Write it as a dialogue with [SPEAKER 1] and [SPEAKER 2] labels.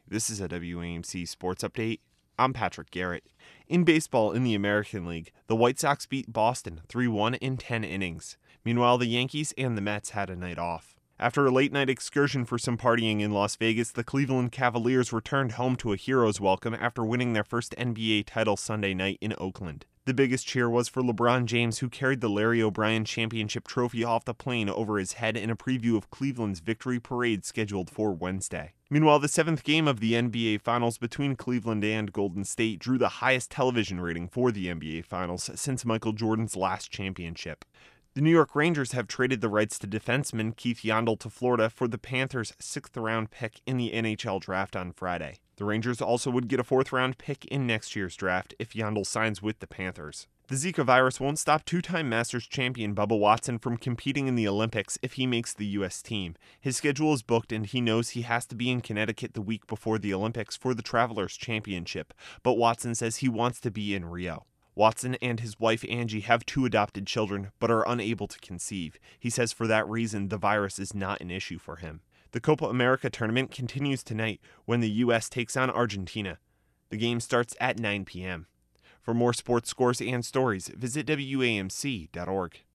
[SPEAKER 1] This is a WAMC Sports Update. I'm Patrick Garrett. In baseball in the American League, the White Sox beat Boston 3-1 in 10 innings. Meanwhile, the Yankees and the Mets had a night off. After a late-night excursion for some partying in Las Vegas, the Cleveland Cavaliers returned home to a hero's welcome after winning their first NBA title Sunday night in Oakland. The biggest cheer was for LeBron James, who carried the Larry O'Brien Championship trophy off the plane over his head in a preview of Cleveland's victory parade scheduled for Wednesday. Meanwhile, the seventh game of the NBA Finals between Cleveland and Golden State drew the highest television rating for the NBA Finals since Michael Jordan's last championship. The New York Rangers have traded the rights to defenseman Keith Yandle to Florida for the Panthers' sixth-round pick in the NHL draft on Friday. The Rangers also would get a fourth-round pick in next year's draft if Yandle signs with the Panthers. The Zika virus won't stop two-time Masters champion Bubba Watson from competing in the Olympics if he makes the U.S. team. His schedule is booked and he knows he has to be in Connecticut the week before the Olympics for the Travelers Championship, but Watson says he wants to be in Rio. Watson and his wife Angie have 2 adopted children, but are unable to conceive. He says for that reason, the virus is not an issue for him. The Copa America tournament continues tonight when the U.S. takes on Argentina. The game starts at 9 p.m. For more sports scores and stories, visit WAMC.org.